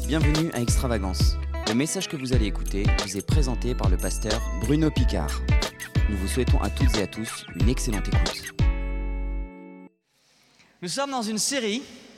Bienvenue à Extravagance. Le message que vous allez écouter vous est présenté par le pasteur Bruno Picard. Nous vous souhaitons à toutes et à tous une excellente écoute. Nous sommes dans une série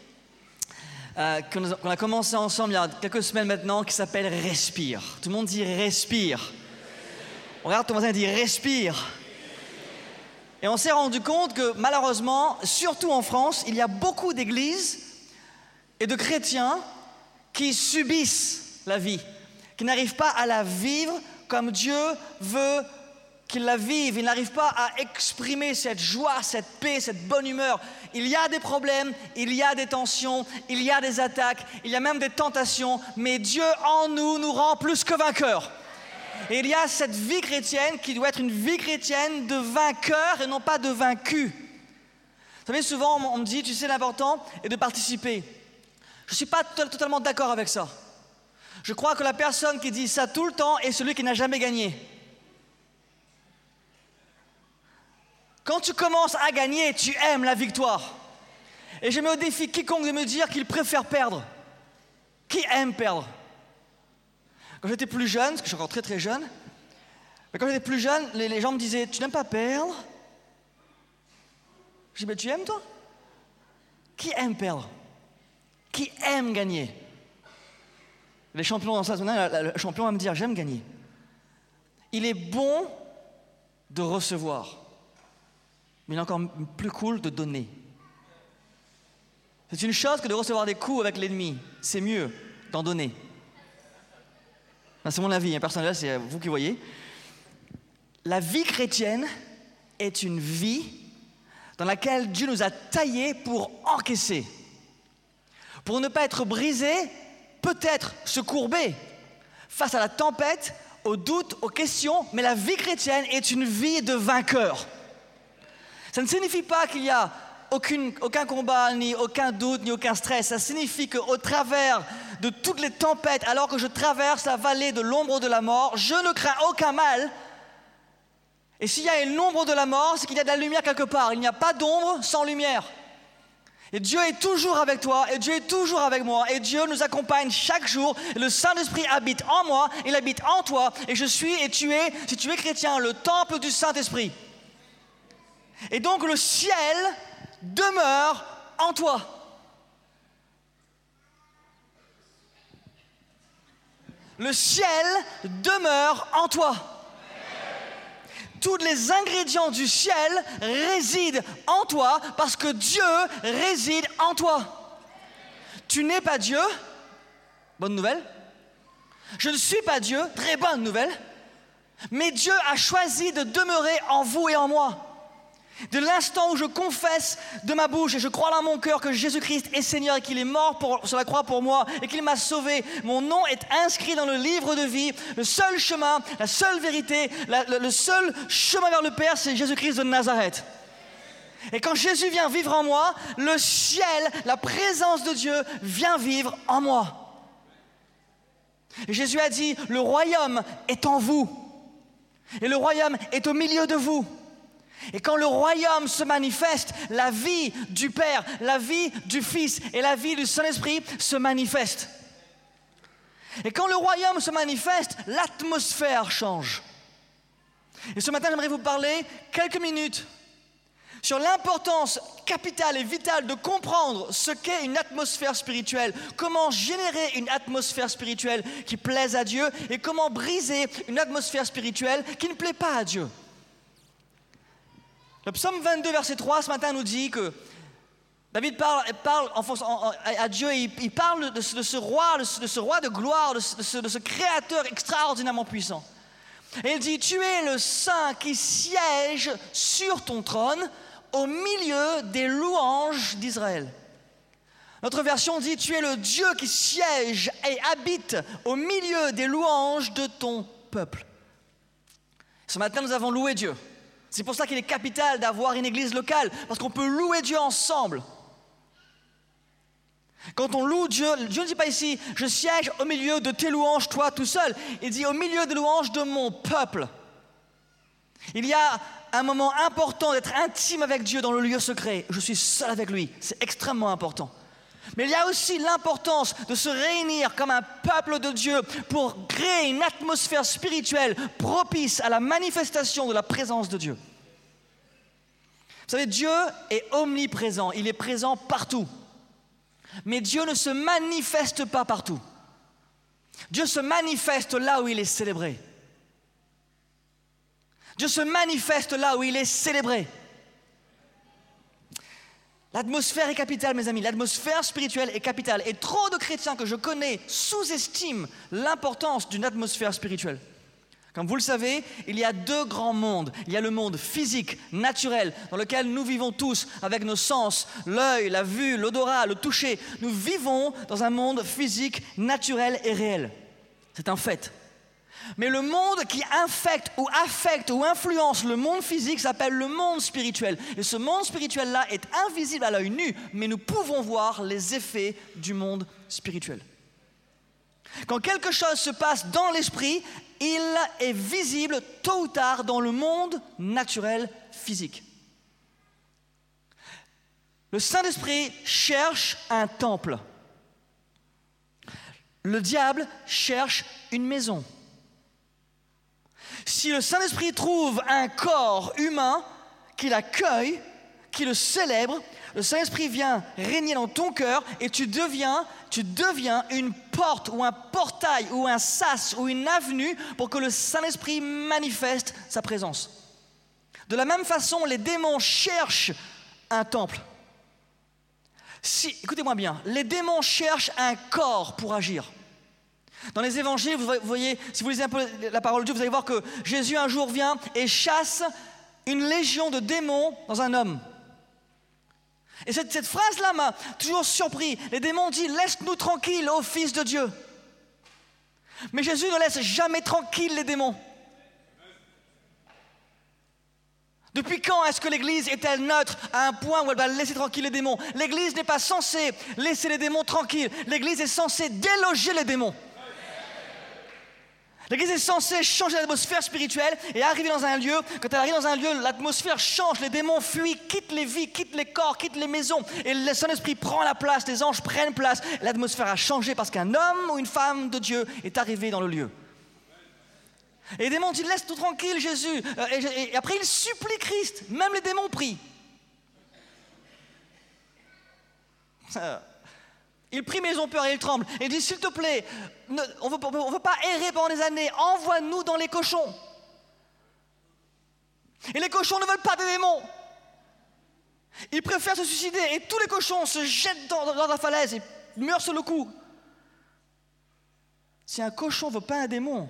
qu'on a commencé ensemble il y a quelques semaines maintenant qui s'appelle « Respire ». Tout le monde dit « Respire ». Regarde ton voisin et dit « Respire ». Et on s'est rendu compte que malheureusement, surtout en France, il y a beaucoup d'églises et de chrétiens qui subissent la vie, qui n'arrivent pas à la vivre comme Dieu veut qu'ils la vivent. Ils n'arrivent pas à exprimer cette joie, cette paix, cette bonne humeur. Il y a des problèmes, il y a des tensions, il y a des attaques, il y a même des tentations, mais Dieu en nous rend plus que vainqueurs. Et il y a cette vie chrétienne qui doit être une vie chrétienne de vainqueur et non pas de vaincu. Vous savez, souvent on me dit, tu sais, l'important est de participer. Je ne suis pas totalement d'accord avec ça. Je crois que la personne qui dit ça tout le temps est celui qui n'a jamais gagné. Quand tu commences à gagner, tu aimes la victoire. Et je mets au défi quiconque de me dire qu'il préfère perdre. Qui aime perdre? Quand j'étais plus jeune, parce que je suis encore très très jeune, mais quand j'étais plus jeune, les gens me disaient « Tu n'aimes pas perdre ?» Je dis « Mais tu aimes toi ?» Qui aime perdre? Qui aime gagner? Les champions dans ça, le champion va me dire « J'aime gagner ». Il est bon de recevoir, mais il est encore plus cool de donner. C'est une chose que de recevoir des coups avec l'ennemi. C'est mieux d'en donner. C'est mon avis, personnel, c'est vous qui voyez. La vie chrétienne est une vie dans laquelle Dieu nous a taillés pour encaisser. Pour ne pas être brisé, peut-être se courber face à la tempête, aux doutes, aux questions, mais la vie chrétienne est une vie de vainqueur. Ça ne signifie pas qu'il y a aucun combat, ni aucun doute, ni aucun stress. Ça signifie qu'au travers de toutes les tempêtes, alors que je traverse la vallée de l'ombre de la mort, je ne crains aucun mal. Et s'il y a une ombre de la mort, c'est qu'il y a de la lumière quelque part. Il n'y a pas d'ombre sans lumière. Et Dieu est toujours avec toi, et Dieu est toujours avec moi, et Dieu nous accompagne chaque jour. Et le Saint-Esprit habite en moi, il habite en toi, et je suis, et tu es, si tu es chrétien, le temple du Saint-Esprit. Et donc le ciel demeure en toi. Le ciel demeure en toi. Tous les ingrédients du ciel résident en toi parce que Dieu réside en toi. Tu n'es pas Dieu, bonne nouvelle. Je ne suis pas Dieu, très bonne nouvelle. Mais Dieu a choisi de demeurer en vous et en moi. De l'instant où je confesse de ma bouche et je crois dans mon cœur que Jésus-Christ est Seigneur et qu'il est mort sur la croix pour moi et qu'il m'a sauvé, mon nom est inscrit dans le livre de vie. Le seul chemin, la seule vérité, le seul chemin vers le Père, c'est Jésus-Christ de Nazareth. Et quand Jésus vient vivre en moi, le ciel, la présence de Dieu vient vivre en moi. Et Jésus a dit, le royaume est en vous et le royaume est au milieu de vous. Et quand le royaume se manifeste, la vie du Père, la vie du Fils et la vie du Saint-Esprit se manifestent. Et quand le royaume se manifeste, l'atmosphère change. Et ce matin, j'aimerais vous parler quelques minutes sur l'importance capitale et vitale de comprendre ce qu'est une atmosphère spirituelle, comment générer une atmosphère spirituelle qui plaise à Dieu et comment briser une atmosphère spirituelle qui ne plaît pas à Dieu. Le psaume 22, verset 3, ce matin, nous dit que David parle à Dieu et il parle de ce roi de gloire, de ce créateur extraordinairement puissant. Et il dit, tu es le Saint qui siège sur ton trône au milieu des louanges d'Israël. Notre version dit, tu es le Dieu qui siège et habite au milieu des louanges de ton peuple. Ce matin, nous avons loué Dieu. C'est pour ça qu'il est capital d'avoir une église locale, parce qu'on peut louer Dieu ensemble. Quand on loue Dieu, Dieu ne dit pas ici « je siège au milieu de tes louanges, toi tout seul ». Il dit « au milieu des louanges de mon peuple ». Il y a un moment important d'être intime avec Dieu dans le lieu secret. Je suis seul avec lui, c'est extrêmement important. Mais il y a aussi l'importance de se réunir comme un peuple de Dieu pour créer une atmosphère spirituelle propice à la manifestation de la présence de Dieu. Vous savez, Dieu est omniprésent, il est présent partout. Mais Dieu ne se manifeste pas partout. Dieu se manifeste là où il est célébré. Dieu se manifeste là où il est célébré. L'atmosphère est capitale, mes amis. L'atmosphère spirituelle est capitale. Et trop de chrétiens que je connais sous-estiment l'importance d'une atmosphère spirituelle. Comme vous le savez, il y a deux grands mondes. Il y a le monde physique, naturel, dans lequel nous vivons tous avec nos sens, l'œil, la vue, l'odorat, le toucher. Nous vivons dans un monde physique, naturel et réel. C'est un fait. Mais le monde qui affecte ou influence le monde physique s'appelle le monde spirituel. Et ce monde spirituel-là est invisible à l'œil nu, mais nous pouvons voir les effets du monde spirituel. Quand quelque chose se passe dans l'esprit, il est visible tôt ou tard dans le monde naturel physique. Le Saint-Esprit cherche un temple. Le diable cherche une maison. Si le Saint-Esprit trouve un corps humain qui l'accueille, qui le célèbre, le Saint-Esprit vient régner dans ton cœur et tu deviens une porte ou un portail ou un sas ou une avenue pour que le Saint-Esprit manifeste sa présence. De la même façon, les démons cherchent un temple. Écoutez-moi bien, les démons cherchent un corps pour agir. Dans les évangiles, vous voyez, si vous lisez un peu la parole de Dieu, vous allez voir que Jésus un jour vient et chasse une légion de démons dans un homme. Et cette phrase-là m'a toujours surpris. Les démons disent « Laisse-nous tranquilles, ô Fils de Dieu ». Mais Jésus ne laisse jamais tranquilles les démons. Depuis quand est-ce que l'Église est-elle neutre à un point où elle va laisser tranquilles les démons? L'Église n'est pas censée laisser les démons tranquilles. L'Église est censée déloger les démons. L'Église est censée changer l'atmosphère spirituelle et arriver dans un lieu. Quand elle arrive dans un lieu, l'atmosphère change, les démons fuient, quittent les vies, quittent les corps, quittent les maisons. Et le Saint-Esprit prend la place, les anges prennent place. L'atmosphère a changé parce qu'un homme ou une femme de Dieu est arrivé dans le lieu. Et les démons disent « Laisse-nous tranquille, Jésus ». Et après, ils supplient Christ. Même les démons prient. Ils prient mais ils ont peur et ils tremblent. Et ils disent s'il te plaît, on veut pas errer pendant des années, envoie-nous dans les cochons. Et les cochons ne veulent pas des démons. Ils préfèrent se suicider et tous les cochons se jettent dans la falaise et meurent sur le coup. Si un cochon ne veut pas un démon,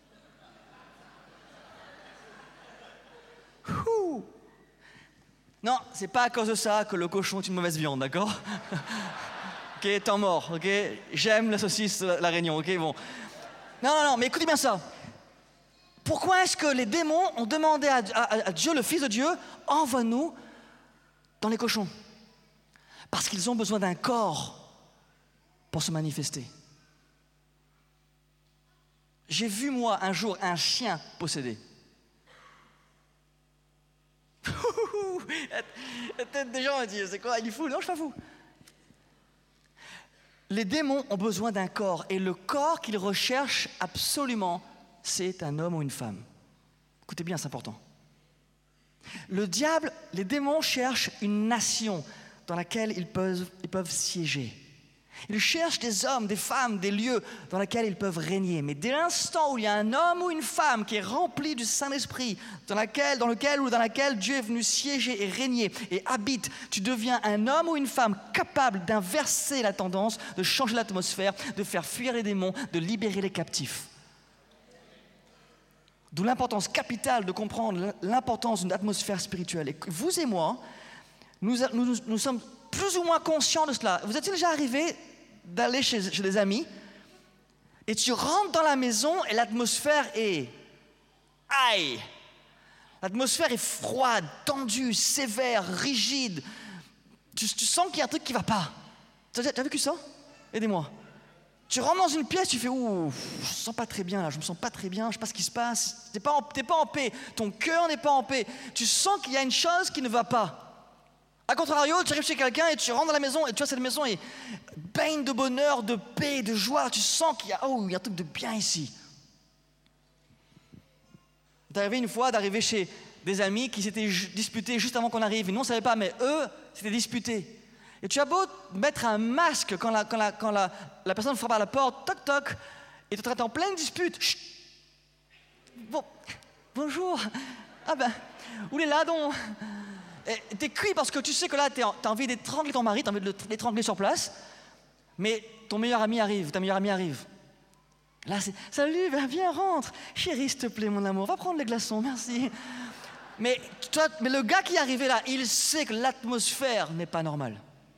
non, c'est pas à cause de ça que le cochon est une mauvaise viande, d'accord? Ok, temps mort, ok? J'aime la saucisse, la réunion, ok, bon. Non, mais écoutez bien ça. Pourquoi est-ce que les démons ont demandé à Dieu, le Fils de Dieu, envoie-nous dans les cochons? Parce qu'ils ont besoin d'un corps pour se manifester. J'ai vu, moi, un jour, un chien possédé. La tête des gens, c'est quoi? Il est fou? Non, je suis pas fou. Les démons ont besoin d'un corps et le corps qu'ils recherchent absolument, c'est un homme ou une femme. Écoutez bien, c'est important. Le diable, les démons cherchent une nation dans laquelle ils peuvent siéger. Ils cherchent des hommes, des femmes, des lieux dans lesquels ils peuvent régner. Mais dès l'instant où il y a un homme ou une femme qui est rempli du Saint-Esprit, dans laquelle Dieu est venu siéger et régner et habite, tu deviens un homme ou une femme capable d'inverser la tendance, de changer l'atmosphère, de faire fuir les démons, de libérer les captifs. D'où l'importance capitale de comprendre l'importance d'une atmosphère spirituelle. Et vous et moi, nous sommes plus ou moins conscients de cela. Vous êtes-il déjà arrivé d'aller chez des amis et tu rentres dans la maison et l'atmosphère est... Aïe! L'atmosphère est froide, tendue, sévère, rigide. Tu sens qu'il y a un truc qui ne va pas. Tu as vécu ça? Aidez-moi. Tu rentres dans une pièce, tu fais « Ouh, je ne me sens pas très bien là, je me sens pas très bien, je ne sais pas ce qui se passe. » Tu n'es pas en paix, ton cœur n'est pas en paix. Tu sens qu'il y a une chose qui ne va pas. A contrario, tu arrives chez quelqu'un et tu rentres dans la maison et tu vois cette maison est baigne de bonheur, de paix, de joie. Tu sens qu'il y a un truc de bien ici. C'est arrivé une fois d'arriver chez des amis qui s'étaient disputés juste avant qu'on arrive. Et nous, on ne savait pas, mais eux, s'étaient disputés. Et tu as beau mettre un masque quand la personne frappe à la porte, toc toc, et tu es en pleine dispute. Chut. Bon, bonjour. Ah ben, où est là donc? Et t'es cuit parce que tu sais que là, t'as envie d'étrangler ton mari, t'as envie de l'étrangler sur place, mais ton meilleur ami arrive, ta meilleure amie arrive. Là, c'est « Salut, viens, rentre. Chérie, s'il te plaît, mon amour, va prendre les glaçons, merci. » Mais le gars qui est arrivé là, il sait que l'atmosphère n'est pas normale.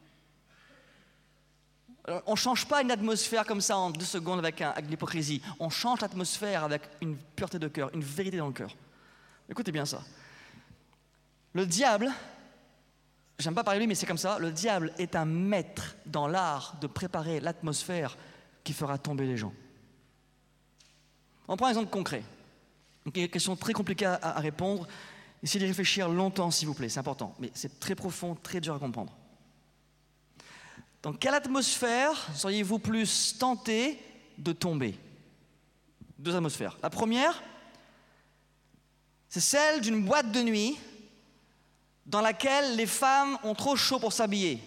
On ne change pas une atmosphère comme ça en 2 secondes avec de l'hypocrisie. On change l'atmosphère avec une pureté de cœur, une vérité dans le cœur. Écoutez bien ça. Le diable, j'aime pas parler de lui, mais c'est comme ça, le diable est un maître dans l'art de préparer l'atmosphère qui fera tomber les gens. On prend un exemple concret. Donc, il y a une question très compliquée à répondre. Essayez d'y réfléchir longtemps, s'il vous plaît, c'est important. Mais c'est très profond, très dur à comprendre. Dans quelle atmosphère seriez-vous plus tenté de tomber? 2 atmosphères. La première, c'est celle d'une boîte de nuit dans laquelle les femmes ont trop chaud pour s'habiller.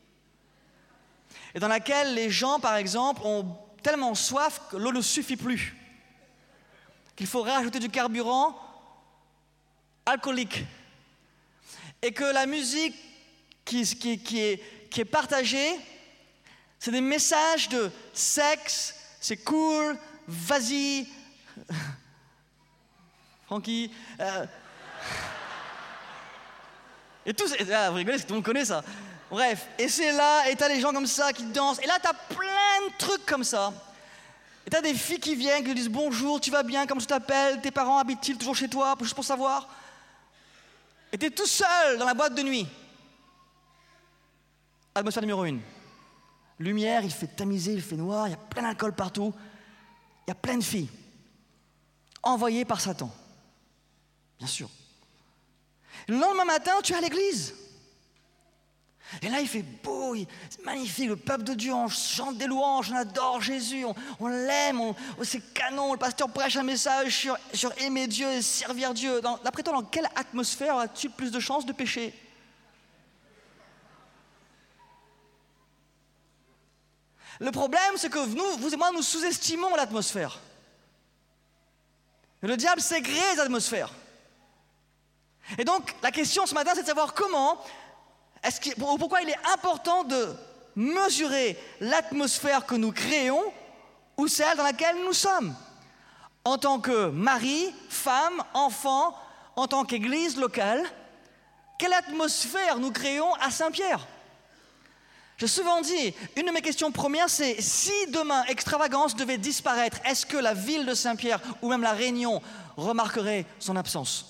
Et dans laquelle les gens, par exemple, ont tellement soif que l'eau ne suffit plus. Qu'il faut rajouter du carburant alcoolique. Et que la musique qui est partagée, c'est des messages de sexe, c'est cool, vas-y, Francky. Et tout, vous rigolez, parce que tout le monde connaît ça. Bref, et c'est là, et t'as les gens comme ça qui dansent, et là t'as plein de trucs comme ça. Et t'as des filles qui viennent, qui te disent bonjour, tu vas bien, comment tu t'appelles, tes parents habitent-ils toujours chez toi, juste pour savoir. Et t'es tout seul dans la boîte de nuit. Atmosphère numéro 1. Lumière, il fait tamisé, il fait noir, il y a plein d'alcool partout. Il y a plein de filles. Envoyées par Satan. Bien sûr. Le lendemain matin, tu es à l'église. Et là, il fait beau, c'est magnifique, le peuple de Dieu, on chante des louanges, on adore Jésus, on l'aime, c'est canon, le pasteur prêche un message sur aimer Dieu et servir Dieu. D'après toi, dans quelle atmosphère as-tu plus de chances de pécher? Le problème, c'est que vous et moi, nous sous-estimons l'atmosphère. Et le diable sait créer l'atmosphère. Et donc, la question ce matin, c'est de savoir pourquoi il est important de mesurer l'atmosphère que nous créons ou celle dans laquelle nous sommes. En tant que mari, femme, enfant, en tant qu'église locale, quelle atmosphère nous créons à Saint-Pierre? J'ai souvent dit, une de mes questions premières, c'est si demain Extravagance devait disparaître, est-ce que la ville de Saint-Pierre ou même la Réunion remarquerait son absence?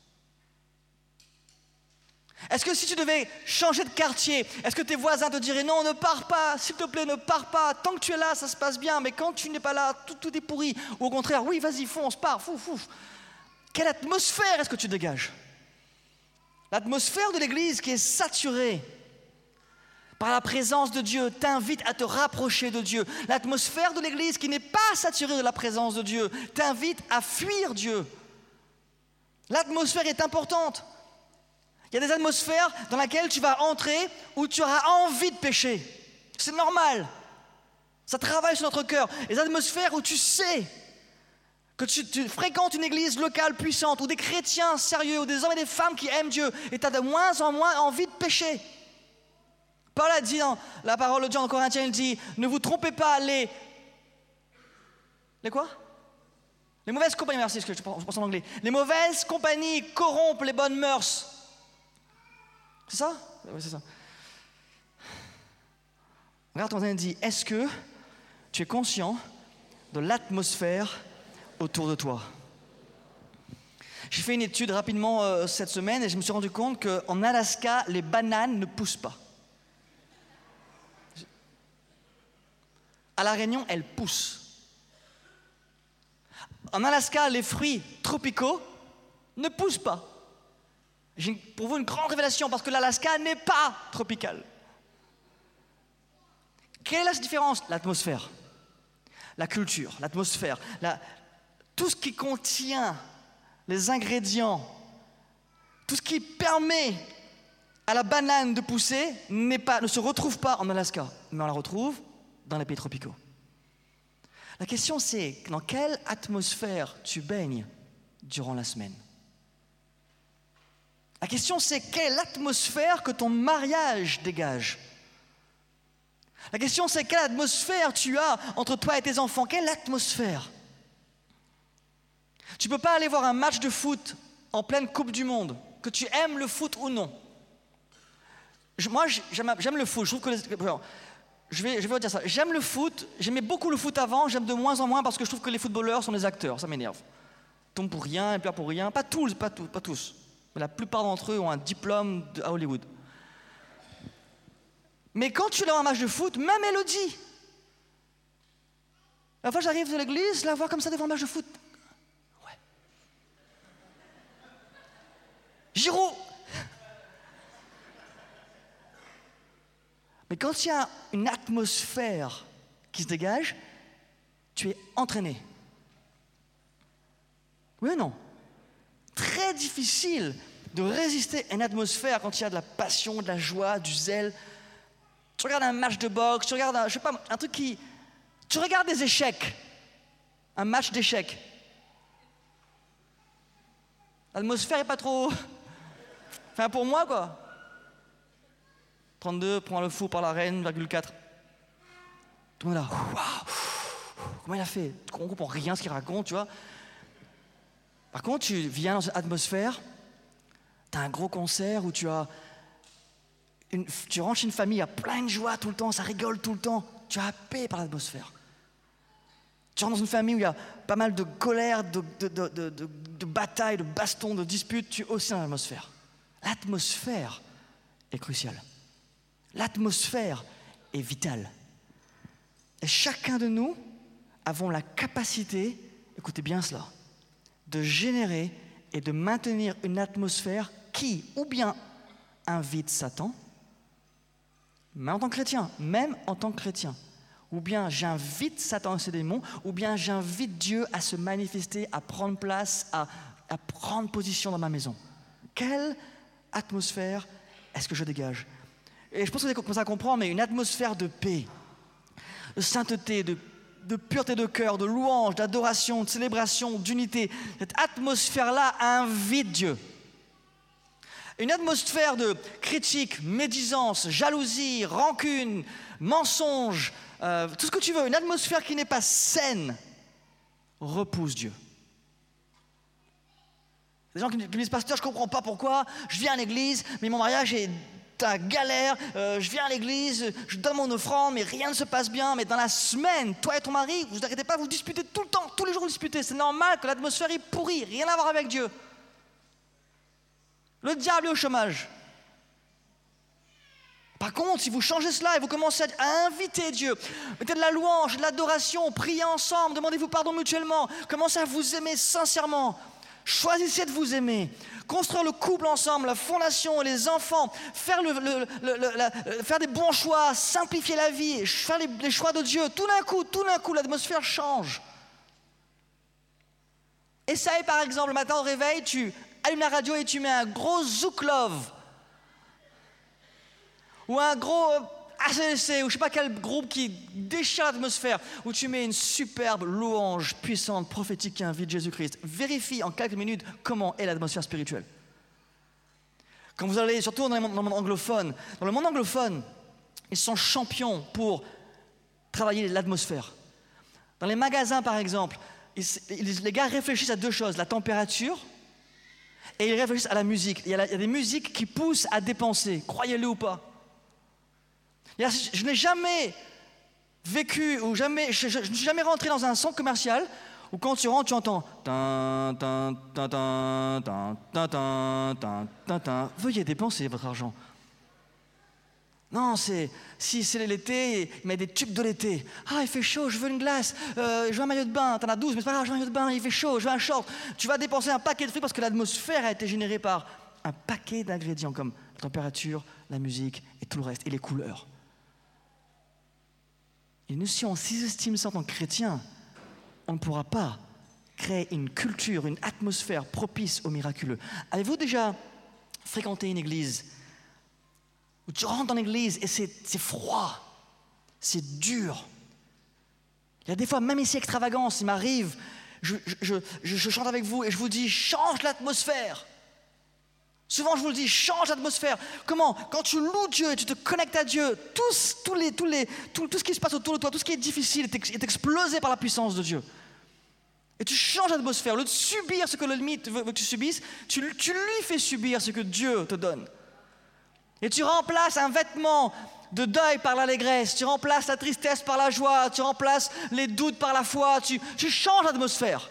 Est-ce que si tu devais changer de quartier, est-ce que tes voisins te diraient non, ne pars pas, s'il te plaît, ne pars pas, tant que tu es là, ça se passe bien, mais quand tu n'es pas là, tout est pourri, ou au contraire, oui, vas-y, fonce, pars, fouf. Quelle atmosphère est-ce que tu dégages? L'atmosphère de l'église qui est saturée par la présence de Dieu t'invite à te rapprocher de Dieu. L'atmosphère de l'église qui n'est pas saturée de la présence de Dieu t'invite à fuir Dieu. L'atmosphère est importante. Il y a des atmosphères dans lesquelles tu vas entrer où tu auras envie de pécher. C'est normal. Ça travaille sur notre cœur. Les atmosphères où tu sais que tu fréquentes une église locale puissante, ou des chrétiens sérieux, ou des hommes et des femmes qui aiment Dieu, et tu as de moins en moins envie de pécher. Paul a dit dans la parole de Dieu en Corinthiens, il dit, ne vous trompez pas, les quoi? Les mauvaises compagnies, merci, je pense en anglais. Les mauvaises compagnies corrompent les bonnes mœurs. C'est ça? Oui, c'est ça. Regarde ton voisin et dit, est-ce que tu es conscient de l'atmosphère autour de toi? J'ai fait une étude rapidement cette semaine et je me suis rendu compte qu'en Alaska, les bananes ne poussent pas. À La Réunion, elles poussent. En Alaska, les fruits tropicaux ne poussent pas. J'ai pour vous une grande révélation parce que l'Alaska n'est pas tropical. Quelle est la différence? L'atmosphère, la culture, l'atmosphère, tout ce qui contient les ingrédients, tout ce qui permet à la banane de pousser ne se retrouve pas en Alaska, mais on la retrouve dans les pays tropicaux. La question c'est, dans quelle atmosphère tu baignes durant la semaine? La question c'est, quelle est l'atmosphère que ton mariage dégage? La question c'est, quelle atmosphère tu as entre toi et tes enfants? Quelle atmosphère? Tu ne peux pas aller voir un match de foot en pleine Coupe du Monde, que tu aimes le foot ou non. Moi, j'aime le foot. Je trouve que je vais vous dire ça. J'aime le foot. J'aimais beaucoup le foot avant. J'aime de moins en moins parce que je trouve que les footballeurs sont des acteurs. Ça m'énerve. Ils tombent pour rien, ils pleurent pour rien. Pas tous. Mais la plupart d'entre eux ont un diplôme à Hollywood. Mais quand tu as un match de foot, même Elodie. La fois j'arrive de l'église, la voir comme ça devant un match de foot. Ouais. Giroud. Mais quand il y a une atmosphère qui se dégage, tu es entraîné. Oui ou non? Très difficile de résister à une atmosphère quand il y a de la passion, de la joie, du zèle. Tu regardes un match de boxe, tu regardes un truc qui... Tu regardes des échecs, un match d'échecs. L'atmosphère n'est pas trop... Enfin, pour moi, quoi. 32, prend le fou par la reine, 4. Tout le monde est là. Waouh! Comment il a fait? On ne comprend rien ce qu'il raconte, tu vois. Par contre, tu viens dans une atmosphère, tu as un gros concert où tu rentres chez une famille, il y a plein de joie tout le temps, ça rigole tout le temps. Tu as happé par l'atmosphère. Tu rentres dans une famille où il y a pas mal de colère, de batailles, de bastons, de disputes, tu es aussi dans l'atmosphère. L'atmosphère est cruciale. L'atmosphère est vitale. Et chacun de nous avons la capacité, écoutez bien cela, de générer et de maintenir une atmosphère qui, ou bien invite Satan, même en tant que chrétien, ou bien j'invite Satan et ses démons, ou bien j'invite Dieu à se manifester, à prendre place, à prendre position dans ma maison. Quelle atmosphère est-ce que je dégage? Et je pense que vous avez commencé à comprendre, mais une atmosphère de paix, de sainteté, de pureté de cœur, de louange, d'adoration, de célébration, d'unité. Cette atmosphère-là invite Dieu. Une atmosphère de critique, médisance, jalousie, rancune, mensonge, tout ce que tu veux, une atmosphère qui n'est pas saine, repousse Dieu. Des gens qui me disent, pasteur, je ne comprends pas pourquoi, je viens à l'église, mais mon mariage est à galère, je viens à l'église, je donne mon offrande, mais rien ne se passe bien. Mais dans la semaine, toi et ton mari, vous n'arrêtez pas, vous disputez tout le temps, tous les jours vous disputez. C'est normal que l'atmosphère est pourrie, rien à voir avec Dieu. Le diable est au chômage. Par contre, si vous changez cela et vous commencez à inviter Dieu, mettez de la louange, de l'adoration, priez ensemble, demandez-vous pardon mutuellement, commencez à vous aimer sincèrement, choisissez de vous aimer, construire le couple ensemble, la fondation, les enfants, faire des bons choix, simplifier la vie, faire les choix de Dieu. Tout d'un coup, l'atmosphère change. Essaye par exemple, le matin au réveil, tu allumes la radio et tu mets un gros Zouk Love. Ou un gros ACDC, ou je ne sais pas quel groupe qui déchire l'atmosphère, où tu mets une superbe louange puissante, prophétique qui invite Jésus-Christ. Vérifie en quelques minutes comment est l'atmosphère spirituelle. Quand vous allez, surtout dans le monde anglophone, ils sont champions pour travailler l'atmosphère. Dans les magasins, par exemple, les gars réfléchissent à deux choses, la température, et ils réfléchissent à la musique. Il y a des musiques qui poussent à dépenser, croyez-le ou pas. Je n'ai jamais vécu, je ne suis jamais rentré dans un centre commercial où quand tu rentres, tu entends veuillez dépenser votre argent. Non, si c'est l'été, il met des tubes de l'été. Ah, il fait chaud, je veux une glace, je veux un maillot de bain, t'en as 12, mais c'est pas grave, je veux un maillot de bain, il fait chaud, je veux un short. Tu vas dépenser un paquet de fric parce que l'atmosphère a été générée par un paquet d'ingrédients comme la température, la musique et tout le reste, et les couleurs. Et nous, si on sous-estime ça en tant que chrétien, on ne pourra pas créer une culture, une atmosphère propice au miraculeux. Avez-vous déjà fréquenté une église où tu rentres dans l'église et c'est froid, c'est dur? Il y a des fois, même ici, extravagance, il m'arrive, je chante avec vous et je vous dis, change l'atmosphère. Souvent, je vous le dis, change l'atmosphère. Comment? Quand tu loues Dieu et tu te connectes à Dieu, tout ce qui se passe autour de toi, tout ce qui est difficile est explosé par la puissance de Dieu. Et tu changes l'atmosphère. Au lieu de subir ce que l'ennemi veut que tu subisses, tu lui fais subir ce que Dieu te donne. Et tu remplaces un vêtement de deuil par l'allégresse, tu remplaces la tristesse par la joie, tu remplaces les doutes par la foi, tu changes l'atmosphère.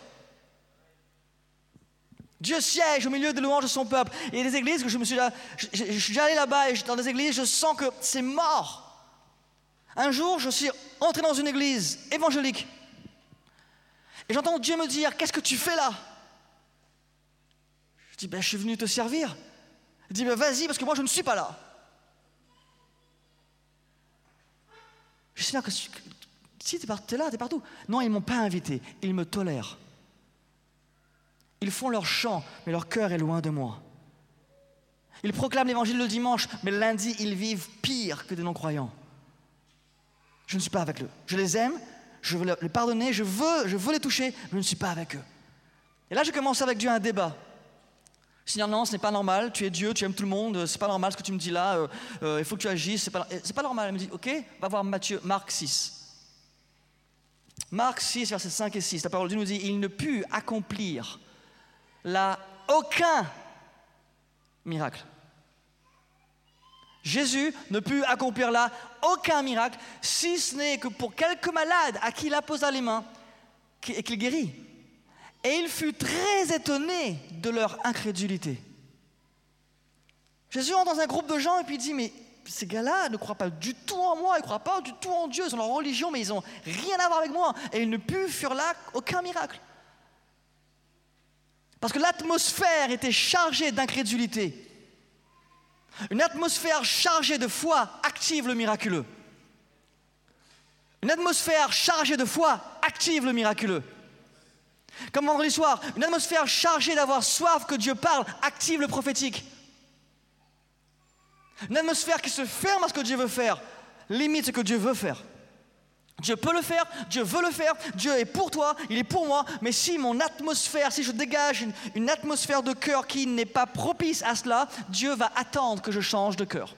Dieu siège au milieu des louanges de son peuple. Et il y a des églises que je suis déjà allé là-bas et dans des églises, je sens que c'est mort. Un jour, je suis entré dans une église évangélique et j'entends Dieu me dire, qu'est-ce que tu fais là? Je dis, je suis venu te servir. Il dit, vas-y, parce que moi je ne suis pas là. Je dis, si t'es là, t'es partout. Non, ils ne m'ont pas invité, ils me tolèrent. Ils font leur chant, mais leur cœur est loin de moi. Ils proclament l'évangile le dimanche, mais le lundi, ils vivent pire que des non-croyants. Je ne suis pas avec eux. Je les aime, je veux les pardonner, je veux les toucher, mais je ne suis pas avec eux. Et là, je commence avec Dieu un débat. Seigneur, non, ce n'est pas normal, tu es Dieu, tu aimes tout le monde, c'est pas normal ce que tu me dis là, il faut que tu agisses, c'est pas normal. Elle me dit, ok, va voir Marc 6. Marc 6, versets 5 et 6, la parole de Dieu nous dit, il ne put accomplir là aucun miracle. Jésus ne put accomplir là aucun miracle, si ce n'est que pour quelques malades à qui il apposa les mains et qu'il guérit. Et il fut très étonné de leur incrédulité. Jésus entre dans un groupe de gens et puis il dit, mais ces gars-là ne croient pas du tout en moi, ils ne croient pas du tout en Dieu, ils ont leur religion, mais ils n'ont rien à voir avec moi. Et ils ne purent faire là aucun miracle. Parce que l'atmosphère était chargée d'incrédulité. Une atmosphère chargée de foi active le miraculeux. Une atmosphère chargée de foi active le miraculeux. Comme vendredi soir, une atmosphère chargée d'avoir soif que Dieu parle active le prophétique. Une atmosphère qui se ferme à ce que Dieu veut faire limite ce que Dieu veut faire. Dieu peut le faire, Dieu veut le faire, Dieu est pour toi, il est pour moi, mais si mon atmosphère, si je dégage une atmosphère de cœur qui n'est pas propice à cela, Dieu va attendre que je change de cœur.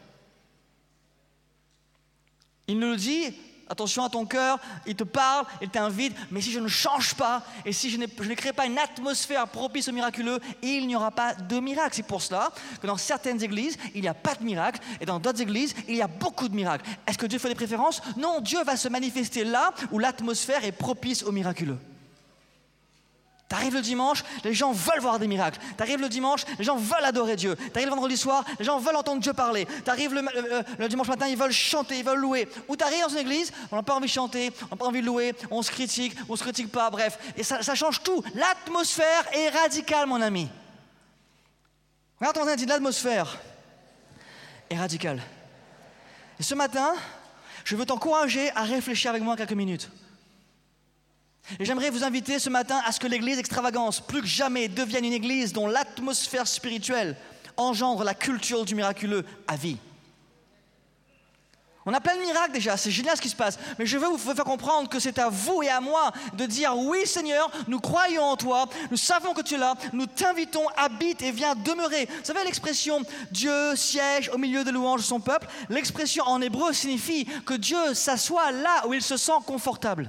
Il nous le dit, attention à ton cœur, il te parle, il t'invite, mais si je ne change pas, et si je ne crée pas une atmosphère propice au miraculeux, il n'y aura pas de miracle. C'est pour cela que dans certaines églises, il n'y a pas de miracle, et dans d'autres églises, il y a beaucoup de miracles. Est-ce que Dieu fait des préférences? Non, Dieu va se manifester là où l'atmosphère est propice au miraculeux. T'arrives le dimanche, les gens veulent voir des miracles. T'arrives le dimanche, les gens veulent adorer Dieu. T'arrives le vendredi soir, les gens veulent entendre Dieu parler. T'arrives le dimanche matin, ils veulent chanter, ils veulent louer. Ou t'arrives dans une église, on n'a pas envie de chanter, on n'a pas envie de louer, on se critique pas, bref. Et ça change tout. L'atmosphère est radicale, mon ami. Regarde ton voisin, dit l'atmosphère est radicale. Et ce matin, je veux t'encourager à réfléchir avec moi quelques minutes. Et j'aimerais vous inviter ce matin à ce que l'église extravagance, plus que jamais, devienne une église dont l'atmosphère spirituelle engendre la culture du miraculeux à vie. On a plein de miracles déjà, c'est génial ce qui se passe, mais je veux vous faire comprendre que c'est à vous et à moi de dire oui Seigneur, nous croyons en toi, nous savons que tu es là, nous t'invitons, habite et viens demeurer. Vous savez l'expression Dieu siège au milieu des louanges de son peuple, l'expression en hébreu signifie que Dieu s'assoit là où il se sent confortable.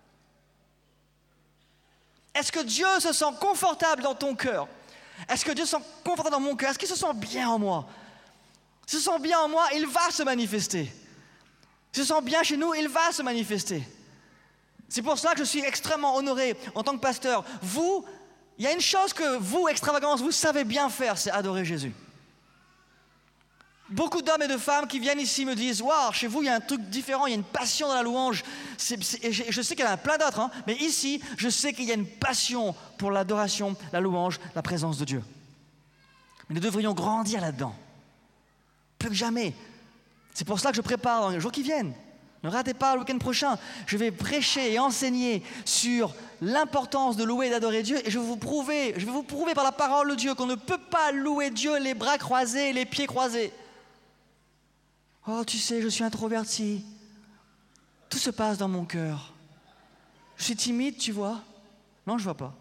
Est-ce que Dieu se sent confortable dans ton cœur? Est-ce que Dieu se sent confortable dans mon cœur? Est-ce qu'il se sent bien en moi? S'il se sent bien en moi, il va se manifester. S'il se sent bien chez nous, il va se manifester. C'est pour cela que je suis extrêmement honoré en tant que pasteur. Vous, il y a une chose que vous, extravagance, vous savez bien faire, c'est adorer Jésus. Beaucoup d'hommes et de femmes qui viennent ici me disent « Waouh, chez vous, il y a un truc différent, il y a une passion dans la louange. » Et je sais qu'il y en a plein d'autres, mais ici, je sais qu'il y a une passion pour l'adoration, la louange, la présence de Dieu. Mais nous devrions grandir là-dedans. Plus que jamais. C'est pour cela que je prépare dans les jours qui viennent. Ne ratez pas le week-end prochain. Je vais prêcher et enseigner sur l'importance de louer et d'adorer Dieu. Et je vais vous prouver par la parole de Dieu qu'on ne peut pas louer Dieu les bras croisés et les pieds croisés. Oh, tu sais, je suis introverti. Tout se passe dans mon cœur. Je suis timide, tu vois? Non, je ne vois pas.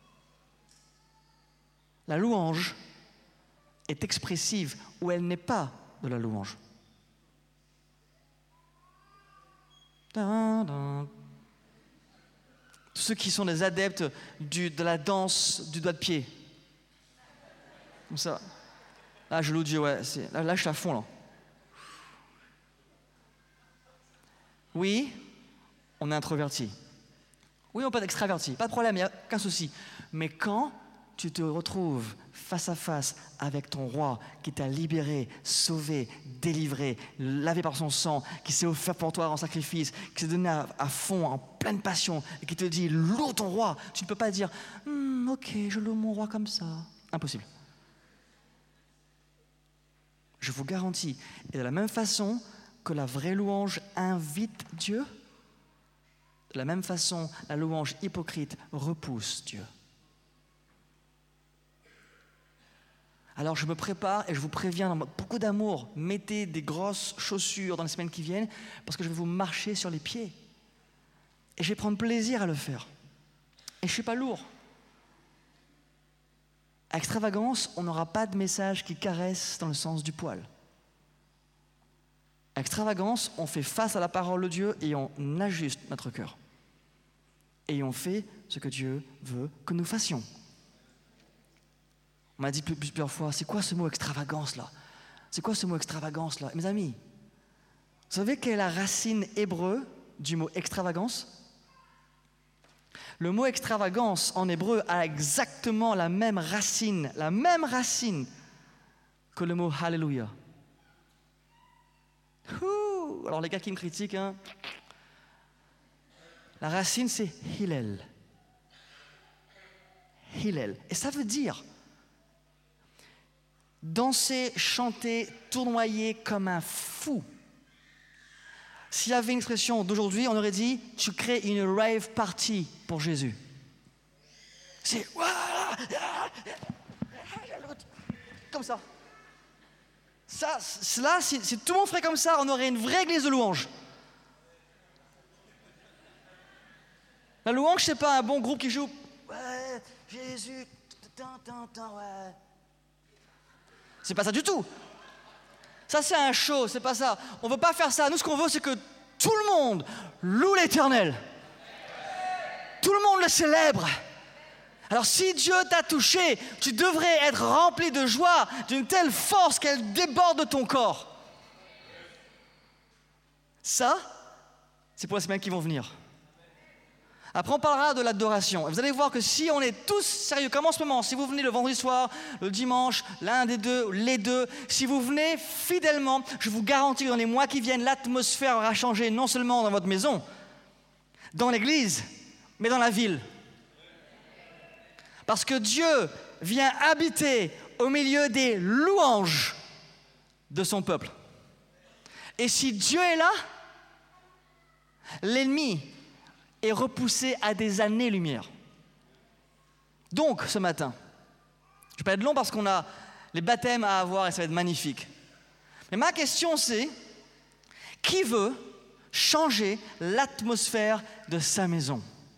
La louange est expressive ou elle n'est pas de la louange. Tous ceux qui sont des adeptes de la danse du doigt de pied. Comme ça. Là, je loue Dieu, ouais. Là, je suis à fond, là. Oui, on est introverti. Oui, on peut être extraverti. Pas de problème, il n'y a aucun souci. Mais quand tu te retrouves face à face avec ton roi qui t'a libéré, sauvé, délivré, lavé par son sang, qui s'est offert pour toi en sacrifice, qui s'est donné à fond, en pleine passion, et qui te dit « loue ton roi », tu ne peux pas dire « ok, je loue mon roi comme ça ». Impossible. Je vous garantis. Et de la même façon que la vraie louange invite Dieu, de la même façon, la louange hypocrite repousse Dieu. Alors je me prépare et je vous préviens dans beaucoup d'amour, mettez des grosses chaussures dans les semaines qui viennent parce que je vais vous marcher sur les pieds. Et je vais prendre plaisir à le faire. Et je ne suis pas lourd. À extravagance, on n'aura pas de message qui caresse dans le sens du poil. À extravagance, on fait face à la parole de Dieu et on ajuste notre cœur. Et on fait ce que Dieu veut que nous fassions. On m'a dit plusieurs fois, c'est quoi ce mot extravagance là? C'est quoi ce mot extravagance là? Mes amis, vous savez quelle est la racine hébreu du mot extravagance? Le mot extravagance en hébreu a exactement la même racine que le mot Alléluia. Alors les gars qui me critiquent, hein, la racine c'est Hillel. Hillel. Et ça veut dire danser, chanter, tournoyer comme un fou. S'il y avait une expression d'aujourd'hui, on aurait dit « tu crées une rave party pour Jésus ». C'est comme ça. Là, si tout le monde ferait comme ça, on aurait une vraie église de louange. La louange, c'est pas un bon groupe qui joue « ouais, Jésus, ouais ». C'est pas ça du tout. Ça, c'est un show, c'est pas ça. On veut pas faire ça. Nous, ce qu'on veut, c'est que tout le monde loue l'Éternel. Tout le monde le célèbre. Alors, si Dieu t'a touché, tu devrais être rempli de joie, d'une telle force qu'elle déborde de ton corps. Ça, c'est pour les semaines qui vont venir. Après, on parlera de l'adoration. Vous allez voir que si on est tous sérieux, comme en ce moment, si vous venez le vendredi soir, le dimanche, l'un des deux, les deux, si vous venez fidèlement, je vous garantis que dans les mois qui viennent, l'atmosphère aura changé non seulement dans votre maison, dans l'église, mais dans la ville. Parce que Dieu vient habiter au milieu des louanges de son peuple. Et si Dieu est là, l'ennemi est repoussé à des années-lumière. Donc, ce matin, je ne vais pas être long parce qu'on a les baptêmes à avoir et ça va être magnifique. Mais ma question c'est, qui veut changer l'atmosphère de sa maison?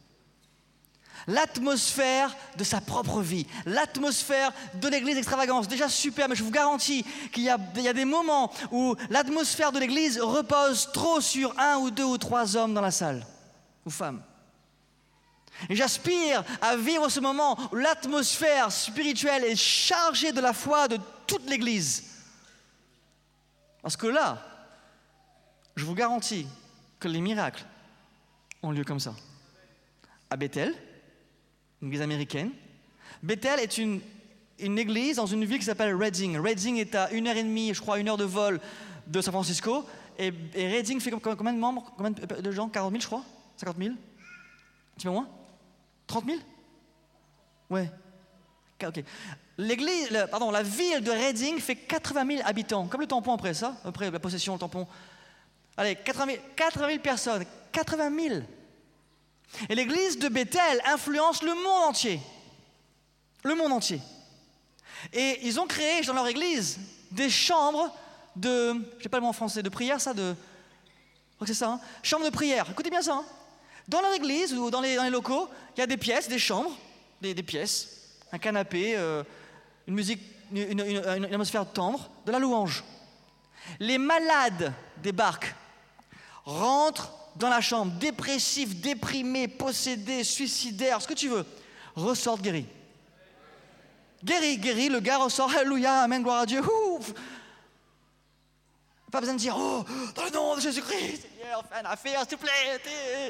L'atmosphère de sa propre vie, l'atmosphère de l'église extravagance. Déjà super, mais je vous garantis qu'il y a des moments où l'atmosphère de l'église repose trop sur 1 ou 2 ou 3 hommes dans la salle. Ou femmes. Et j'aspire à vivre ce moment où l'atmosphère spirituelle est chargée de la foi de toute l'Église. Parce que là, je vous garantis que les miracles ont lieu comme ça. À Bethel, une église américaine. Bethel est une église dans une ville qui s'appelle Redding. Redding est à 1h30, je crois, 1 heure de vol de San Francisco. Et Redding fait combien de membres, combien de gens? 40 000, je crois. 50 000? Un petit peu moins? 30 000? Ouais. Ok. La ville de Reading fait 80 000 habitants, comme le tampon après la possession, le tampon. Allez, 80 000 personnes, 80 000. Et l'église de Bethel influence le monde entier. Le monde entier. Et ils ont créé dans leur église des chambres je sais pas le mot en français, de prière, je crois que c'est ça, hein, chambres de prière. Écoutez bien ça. Hein. Dans leur église ou dans les locaux, il y a des pièces, des chambres, des pièces, un canapé, une musique, une atmosphère tendre, de la louange. Les malades débarquent, rentrent dans la chambre, dépressifs, déprimés, possédés, suicidaires, ce que tu veux, ressortent guéris. Guéri, le gars ressort, alléluia, amen, gloire à Dieu. Ouf. Pas besoin de dire, oh, dans le nom de Jésus-Christ, Seigneur, fais une affaire, s'il te plaît.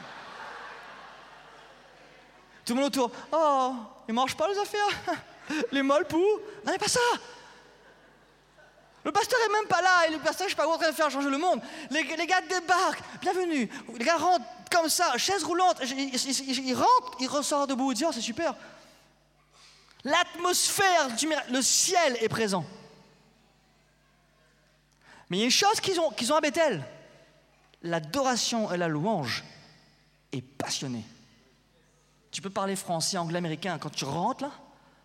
Tout le monde autour, oh, ils mangent pas les affaires, les malpoux. Non, mais pas ça. Le pasteur est même pas là, et le pasteur, je sais pas où, en train de faire changer le monde. Les gars débarquent, bienvenue. Les gars rentrent comme ça, chaise roulante, ils rentrent, ils ressortent debout, ils disent, oh, c'est super. L'atmosphère, le ciel est présent. Mais il y a une chose qu'ils ont à Bethel. L'adoration et la louange est passionnée. Tu peux parler français, anglais, américain. Quand tu rentres là,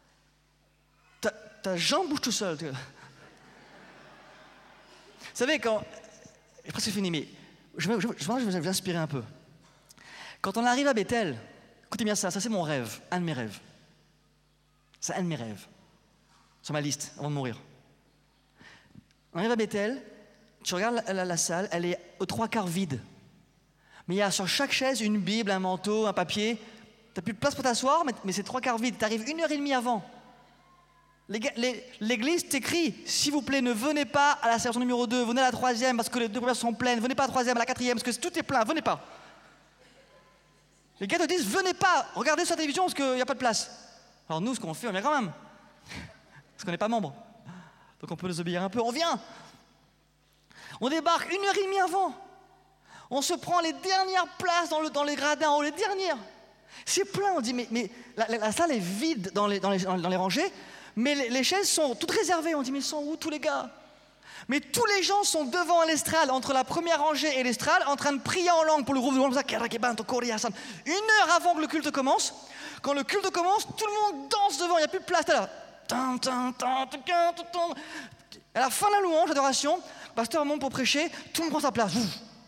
ta jambe bouge tout seul. Vous savez, j'ai presque fini, mais je vais vous inspirer un peu. Quand on arrive à Bethel, écoutez bien ça c'est mon rêve, un de mes rêves. C'est un de mes rêves, sur ma liste, avant de mourir. On arrive à Bethel, tu regardes la salle, elle est aux 3/4 vide. Mais il y a sur chaque chaise une Bible, un manteau, un papier. Tu n'as plus de place pour t'asseoir, mais c'est 3/4 vide. Tu arrives 1h30 avant. L'église t'écrit, s'il vous plaît, ne venez pas à la servante numéro 2, venez à la 3e parce que les 2 premières sont pleines, venez pas à la 3e, à la 4e, parce que tout est plein, venez pas. Les gars te disent, venez pas, regardez sur la télévision parce qu'il n'y a pas de place. Alors nous, ce qu'on fait, on vient quand même. Parce qu'on n'est pas membre. Donc on peut nous obéir un peu, on vient. On débarque 1h30 avant. On se prend les dernières places dans les gradins en haut, les dernières. C'est plein, on dit, mais la salle est vide dans les rangées, mais les chaises sont toutes réservées. On dit, mais ils sont où tous les gars? Mais tous les gens sont devant l'estrade, entre la première rangée et l'estrade, en train de prier en langue pour le groupe de louange. 1 heure avant que le culte commence. Quand le culte commence, tout le monde danse devant, il n'y a plus de place. Là. À la fin de la louange, l'adoration, le pasteur monte pour prêcher, tout le monde prend sa place.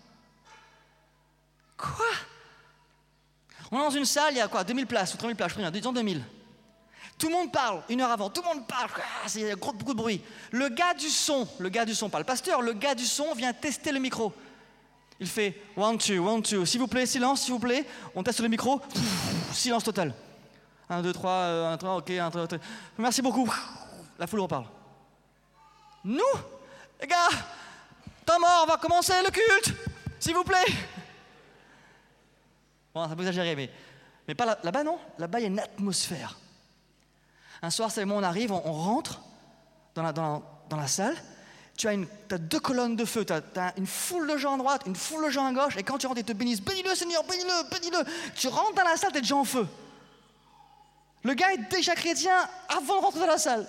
Quoi? On est dans une salle, il y a quoi, 2000 places ou 3000 places, je sais pas, disons 2000. Tout le monde parle, 1 heure avant, tout le monde parle, il y a beaucoup de bruit. Le gars du son, pas le pasteur, le gars du son vient tester le micro. Il fait 1, 2, 1, 2, s'il vous plaît, silence, s'il vous plaît. On teste le micro, silence total. 1, 2, 3, 1, 3, ok, 1, 3, 3. Merci beaucoup. La foule reparle. Nous, les gars, temps mort, on va commencer le culte, s'il vous plaît. Bon, ça peut exagérer, mais pas là-bas, non. Là-bas, il y a une atmosphère. Un soir, c'est le moment où on arrive, on rentre dans la salle. Tu as 2 colonnes de feu, tu as une foule de gens à droite, une foule de gens à gauche, et quand tu rentres, ils te bénissent. Bénis-le, Seigneur, bénis-le, bénis-le. Tu rentres dans la salle, tu es déjà en feu. Le gars est déjà chrétien avant de rentrer dans la salle.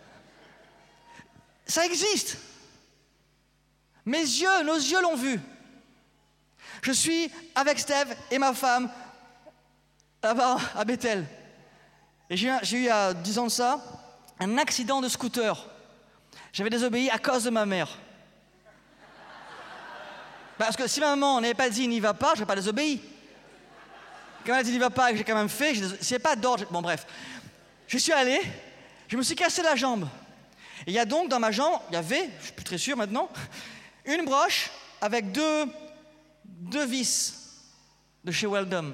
Ça existe. Nos yeux l'ont vu. Je suis avec Steve et ma femme là-bas à Bethel. Et j'ai eu, il y a 10 ans de ça, un accident de scooter. J'avais désobéi à cause de ma mère. Parce que si ma maman n'avait pas dit « n'y va pas », je n'aurais pas désobéi. Quand elle a dit « n'y va pas » et que j'ai quand même fait, c'est pas d'ordre. Bon bref, je suis allé, je me suis cassé la jambe. Et il y a donc dans ma jambe, il y avait, je suis plus très sûr maintenant, une broche avec deux vis de chez Weldom.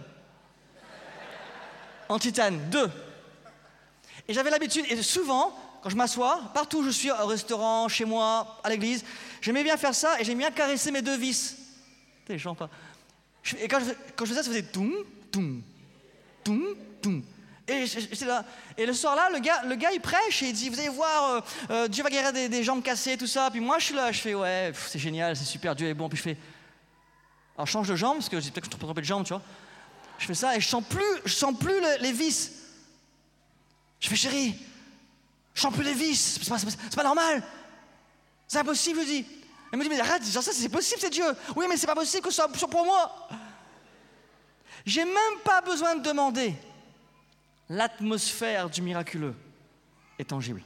En titane, 2. Et j'avais l'habitude, et souvent, quand je m'assois, partout où je suis, au restaurant, chez moi, à l'église, j'aimais bien faire ça et j'aimais bien caresser mes 2 vis. Je chante pas. Et quand je faisais ça, ça faisait toum, toum, toum, toum. Et j'étais là. Et le soir-là, le gars, il prêche et il dit, vous allez voir, Dieu va guérir des jambes cassées, tout ça. Puis moi, je suis là, je fais, ouais, c'est génial, c'est super, Dieu est bon. Puis je fais, alors je change de jambe, parce que j'ai peut-être que je me trompe de jambe, tu vois. Je fais ça et je sens plus les vis. Je fais, chérie, Je sens plus les vis, c'est pas normal. C'est impossible, je dis. Elle me dit, mais arrête, genre ça c'est possible, c'est Dieu. Oui, mais c'est pas possible que ce soit pour moi. J'ai même pas besoin de demander. L'atmosphère du miraculeux est tangible.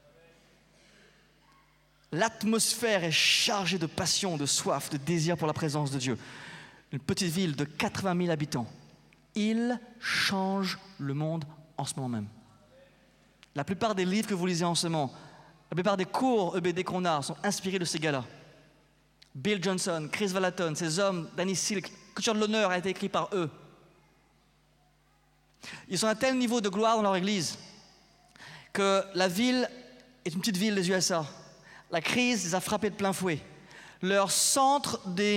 L'atmosphère est chargée de passion, de soif, de désir pour la présence de Dieu. Une petite ville de 80 000 habitants. Il change le monde en ce moment même. La plupart des livres que vous lisez en ce moment, la plupart des cours EBD qu'on a sont inspirés de ces gars-là. Bill Johnson, Chris Vallotton, ces hommes, Danny Silk, Culture de l'honneur a été écrit par eux. Ils sont à un tel niveau de gloire dans leur église que la ville est une petite ville des USA. La crise les a frappés de plein fouet. Leur centre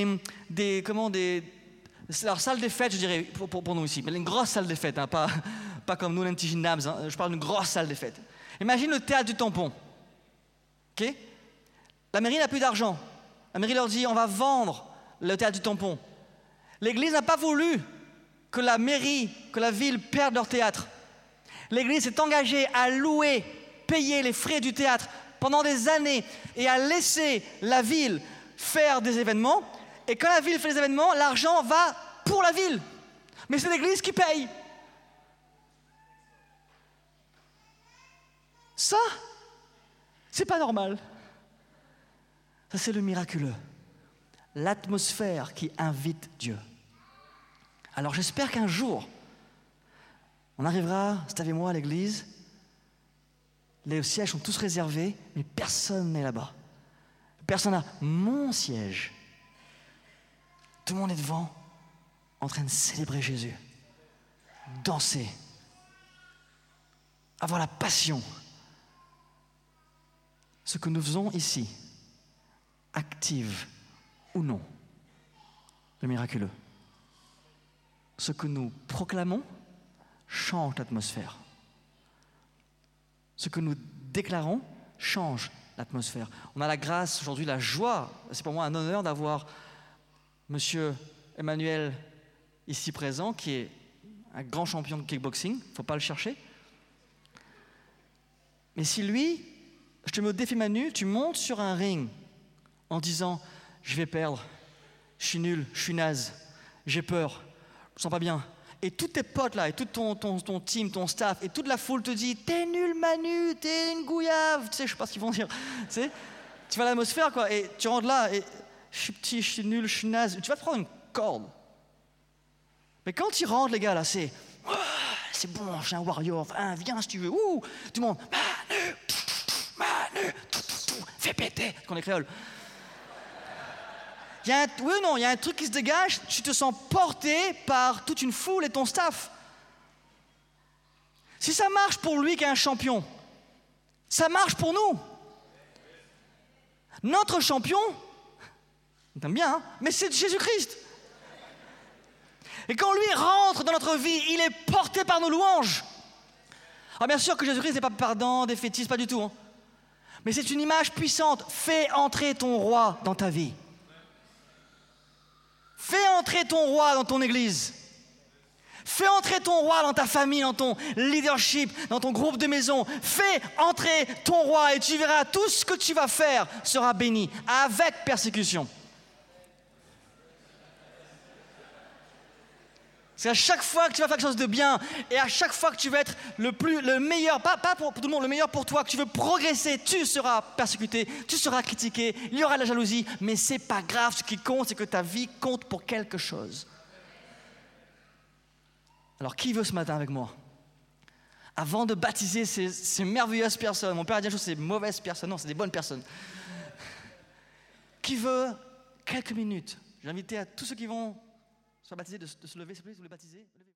leur salle des fêtes, je dirais, pour nous ici, mais une grosse salle des fêtes, hein, pas comme nous, un petit gymnase, hein, je parle d'une grosse salle des fêtes. Imagine le théâtre du tampon. Okay? La mairie n'a plus d'argent. La mairie leur dit, on va vendre le théâtre du tampon. L'église n'a pas voulu que la mairie, que la ville perde leur théâtre. L'église s'est engagée à louer, payer les frais du théâtre pendant des années et à laisser la ville faire des événements. Et quand la ville fait des événements, l'argent va pour la ville. Mais c'est l'église qui paye. Ça, c'est pas normal. Ça, c'est le miraculeux. L'atmosphère qui invite Dieu. Alors j'espère qu'un jour, on arrivera, Steve et moi, à l'église. Les sièges sont tous réservés, mais personne n'est là-bas. Personne n'a mon siège. Tout le monde est devant, en train de célébrer Jésus, danser, avoir la passion. Ce que nous faisons ici active ou non le miraculeux. Ce que nous proclamons change l'atmosphère. Ce que nous déclarons change l'atmosphère. On a la grâce aujourd'hui, la joie. C'est pour moi un honneur d'avoir Monsieur Emmanuel ici présent, qui est un grand champion de kickboxing. Il ne faut pas le chercher. Mais si lui, je te mets au défi Manu, tu montes sur un ring en disant « Je vais perdre, je suis nul, je suis naze, j'ai peur, je me sens pas bien ». Et tous tes potes là, et tout ton team, ton staff, et toute la foule te dit « T'es nul Manu, t'es une gouillave ». Tu sais, je sais pas ce qu'ils vont dire. Tu vois l'atmosphère quoi, et tu rentres là, et je suis petit, je suis nul, je suis naze. Tu vas te prendre une corde. Mais quand ils rentrent les gars là, c'est « C'est bon, je suis un warrior, hein, viens si tu veux. » Ouh, tout le monde « Manu, fais péter » qu'on est créole. Il y a un truc qui se dégage, tu te sens porté par toute une foule et ton staff. Si ça marche pour lui qui est un champion, ça marche pour nous. Notre champion, on t'aime bien, hein, mais c'est Jésus-Christ. Et quand lui rentre dans notre vie, il est porté par nos louanges. Alors bien sûr que Jésus-Christ n'est pas pardon, défaitiste, pas du tout. Hein. Mais c'est une image puissante. Fais entrer ton roi dans ta vie. Fais entrer ton roi dans ton église. Fais entrer ton roi dans ta famille, dans ton leadership, dans ton groupe de maison. Fais entrer ton roi et tu verras tout ce que tu vas faire sera béni avec persécution. C'est à chaque fois que tu vas faire quelque chose de bien et à chaque fois que tu vas être le meilleur, pas pour tout le monde, le meilleur pour toi, que tu veux progresser, tu seras persécuté, tu seras critiqué, il y aura de la jalousie, mais c'est pas grave, ce qui compte, c'est que ta vie compte pour quelque chose. Alors qui veut ce matin avec moi? Avant de baptiser ces merveilleuses personnes, mon père a dit une chose, c'est des mauvaises personnes, non, c'est des bonnes personnes. Qui veut quelques minutes? J'ai invité à tous ceux qui vont soit baptisé de se lever, s'il vous plaît, vous les baptiser.